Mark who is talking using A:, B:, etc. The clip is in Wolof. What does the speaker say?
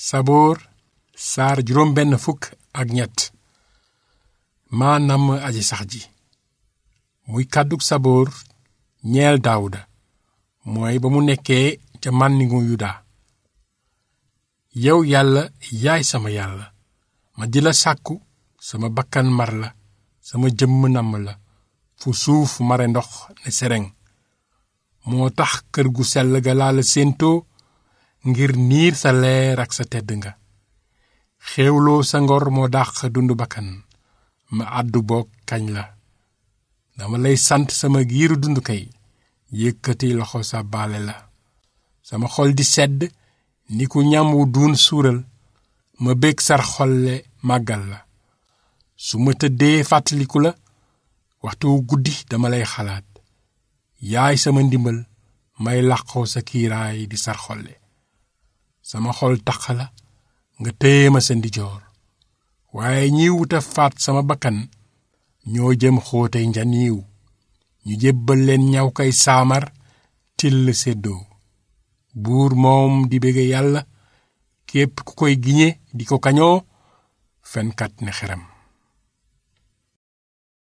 A: saboor saar juróom benn fukk ak ñett. maa namm aji sax ji. muy kàddug saboor ñeel daawuda mooy ba mu nekkee ca màndiŋu yuda. yow yàlla yaay sama yàlla, ma di la sàkku, sama bakkan mar la, sama jëmm namm la fu suuf mare ndox ne sereŋ. moo tax kër gu sell ga laa la séentoo ngir niir sa leer ak sa tedd nga. xéewloo sa ngor moo dàq dund bakkan, ma àddu boog kañ la. dama lay sant sama giiru dund kay, yëkkati loxo sa baale la. sama xol di sedd ni ku ñam wu duun suural, ma bég sar xolle màggal la. su ma tëddee fàttaliku la, waxtu wu guddi dama lay xalaat. yaay sama ndimbal, may làqoo sa kiiraay di sar xolle. sama xol taq la, nga téye ma sa ndijoor. waaye ñi wuta faat sama bakkan ñoo jëm xóotey njaniiw. ñu jébbal leen ñaw kay saamar till séddoo. buur moom di bége yàlla, képp ku koy giñe di ko kañoo, fenkat ne xeram.